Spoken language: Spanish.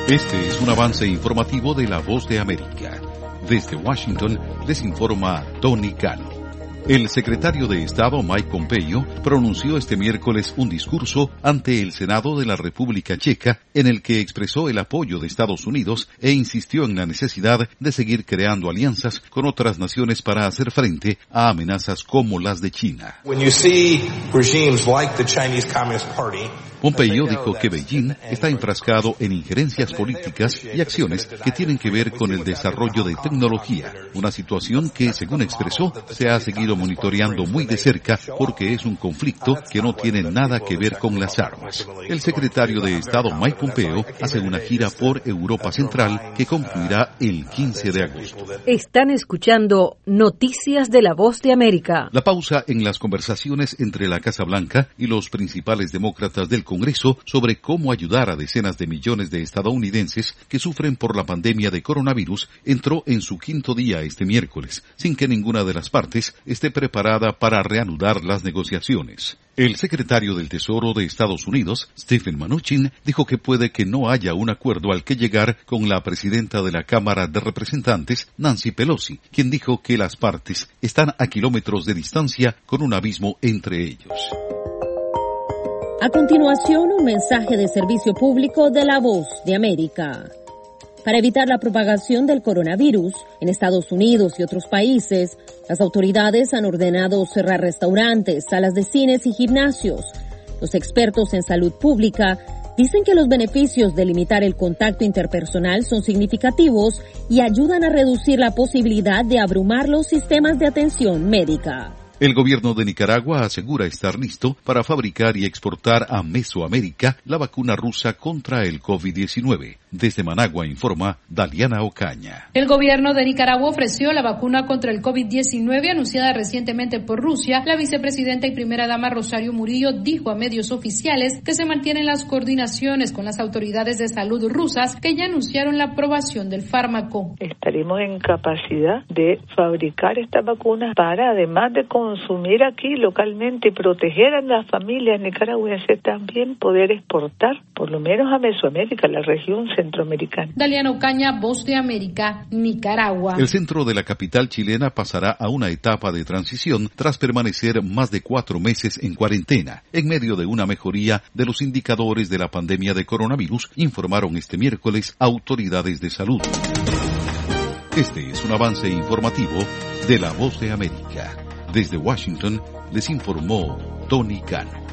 Este es un avance informativo de La Voz de América. Desde Washington les informa Tony Cano. El secretario de Estado Mike Pompeo pronunció este miércoles un discurso ante el Senado de la República Checa en el que expresó el apoyo de Estados Unidos e insistió en la necesidad de seguir creando alianzas con otras naciones para hacer frente a amenazas como las de China. Pompeo dijo que Beijing está enfrascado en injerencias políticas y acciones que tienen que ver con el desarrollo de tecnología, una situación que, según expresó, se ha seguido monitoreando muy de cerca porque es un conflicto que no tiene nada que ver con las armas. El secretario de Estado Mike Pompeo hace una gira por Europa Central que concluirá el 15 de agosto. Están escuchando Noticias de La Voz de América. La pausa en las conversaciones entre la Casa Blanca y los principales demócratas del Congreso sobre cómo ayudar a decenas de millones de estadounidenses que sufren por la pandemia de coronavirus entró en su quinto día este miércoles, sin que ninguna de las partes esté preparada para reanudar las negociaciones. El secretario del Tesoro de Estados Unidos, Stephen Mnuchin, dijo que puede que no haya un acuerdo al que llegar con la presidenta de la Cámara de Representantes, Nancy Pelosi, quien dijo que las partes están a kilómetros de distancia con un abismo entre ellos. A continuación, un mensaje de servicio público de La Voz de América. Para evitar la propagación del coronavirus en Estados Unidos y otros países, las autoridades han ordenado cerrar restaurantes, salas de cines y gimnasios. Los expertos en salud pública dicen que los beneficios de limitar el contacto interpersonal son significativos y ayudan a reducir la posibilidad de abrumar los sistemas de atención médica. El gobierno de Nicaragua asegura estar listo para fabricar y exportar a Mesoamérica la vacuna rusa contra el COVID-19. Desde Managua informa Daliana Ocaña. El gobierno de Nicaragua ofreció la vacuna contra el COVID-19 anunciada recientemente por Rusia. La vicepresidenta y primera dama Rosario Murillo dijo a medios oficiales que se mantienen las coordinaciones con las autoridades de salud rusas que ya anunciaron la aprobación del fármaco. Estaremos en capacidad de fabricar esta vacuna para, además de consumir aquí localmente y proteger a las familias nicaragüenses, también poder exportar por lo menos a Mesoamérica, la región centroamericana. Daliana Ocaña, Voz de América, Nicaragua. El centro de la capital chilena pasará a una etapa de transición tras permanecer más de 4 meses en cuarentena, en medio de una mejoría de los indicadores de la pandemia de coronavirus, informaron este miércoles autoridades de salud. Este es un avance informativo de La Voz de América. Desde Washington les informó Tony Cano.